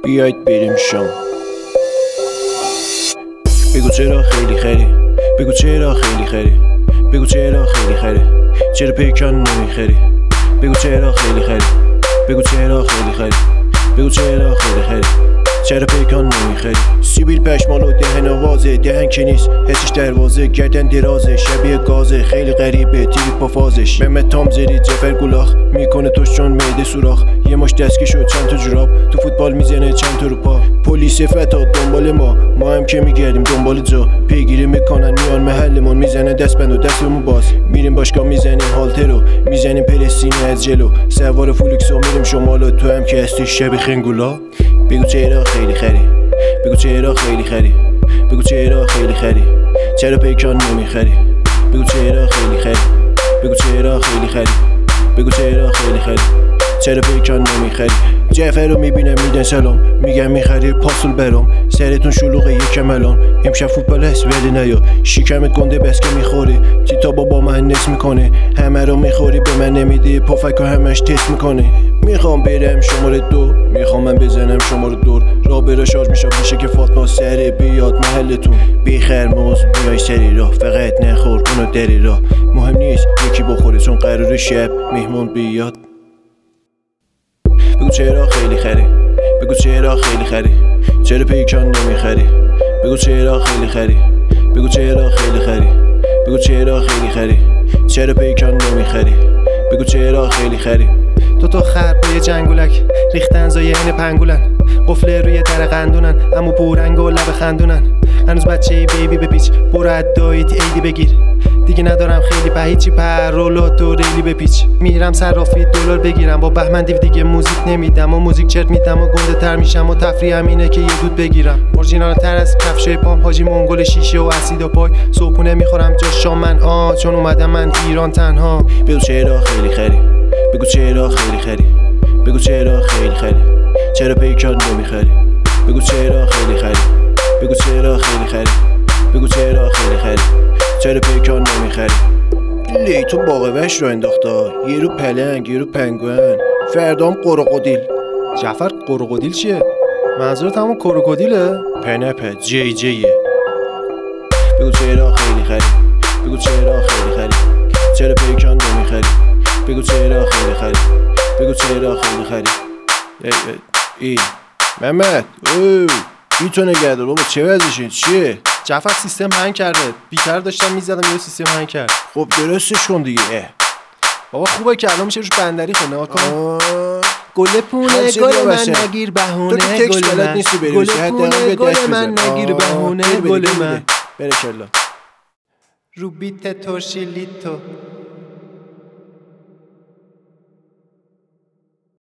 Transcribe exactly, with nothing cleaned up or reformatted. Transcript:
بیاید بریم شام. بگو چرا خیلی خری، بگو چرا خیلی خری، بگو چرا خیلی خری، چرا پیکان نمیخری. بگو چرا خیلی خری، بگو چرا خیلی خری، بگو چرا خیلی خری، چرا پیکان نمیخری. سیبیل پشمالو دهن آوازه، دهن که نیست حسش دروازه، گردن درازه شبیه گازه، خیلی غریبه تیری پا فازش. ممت تام زری جفر گولاخ میکنه توش چون میده سوراخ، یه ماش دستگی شد چند تا جوراب، تو فوتبال میزنه چند تا رو پا. پلیس فتا دنبال ما، ما هم که میگردیم دنبال جا، پیگیری میکنن میان محلمون، میزنه دست بند و دستمون باز. میریم باشگاه میزنیم هالترو، میزنیم پرستینی از جلو، سوار فولکس و میریم شمالو، تو هم که هستی شبیه خنگولا. بگو چرا خیلی خری، بگو چرا خیلی خری، بگو چرا خیلی خری، چرا پیکان نمیخری. بگو چرا خیلی خری، بگو چرا خیلی خری، بگو چرا خیلی خری، چرا پیکان نمیخری. جعفر رو میبینم میدن سلام، میگم میخری پاسول برام، سرتون شلوغه یکم الان، امشب فوتبال هست ولی نیا، شیکمت گنده بس که میخوری، تیتا بابا من نس میکنه، همه رو میخوری به من نمیدی، پفک همش تست میکنه. میخوام برم شماره دو، میخوام من بزنم شماره دور، را برا شارژ میشه میشه که فاطمه سره بیاد محلتون. بیخر موز میای سری راه، فقط نخور اونو دری راه، مهم نیست یکی بخوره چون قرار شب مهمون بیاد. بگو چرا خیلی خری، بگو چرا خیلی خری، چرا پیکان نمیخری. بگو چرا خیلی خری، بگو چرا خیلی خری، بگو چرا خیلی خری، چرا پیکان نمیخری. بگو چرا خیلی خری. دو تا خر با یه جنگولک ریختن زای این پنگولن، قفله روی در قندونن امو پورنگ و لب خندونن. هنوز بچه ای بیبی بپیچ، برو ادایت ایدی بگیر، دیگه ندارم خیلی به هیچی، پرولات و ریلی بپیچ. میرم صرافی دلار بگیرم، با بهمن دیو دیگه موزیک نمیدم و موزیک چرت میدم و گنده تر میشم و تفریحم اینه که یه دود بگیرم. اورجینال تر از کفشای پام، حاجی منگل شیشه و اسید و پای، صبحونه میخورم جا شام من آ چون اومدم من ایران تنها. بگو چرا خیلی خری، بگو چرا خیلی خری، بگو چرا خیلی خری، چرا پیکان نمیخری. بگو چرا خیلی خری، بگو چرا خیلی خری، بگو چرا خیلی خری، چرا پیکان نمیخری. لیتون باقوش رو انداختا، یه رو پلنگ یه رو پنگوئن، فردام قروقودیل. جعفر قروقودیل چیه؟ منظورت همون کروکودیله؟ پنپه جی جیه. بگو چرا خیلی خری، بگو چرا خیلی خری، چرا پیکان نمیخری. بگو چرا خیلی خری، بگو چرا خیلی خری. ای ای ای محمد اوه بی تو نگه دار بابا، چه وضعشه چیه؟ جعفر سیستم هنگ کرده، بیتر داشتم میزدم یه سیستم هنگ کرد. خب درستش کن دیگه. اه. بابا خوبه که الان میشه روش بندری خونه ها کن. گل پونه گل من نگیر بهونه، گل من گل پونه گل من نگیر بهونه، گل من برکلا رو بیت تورشیلیتو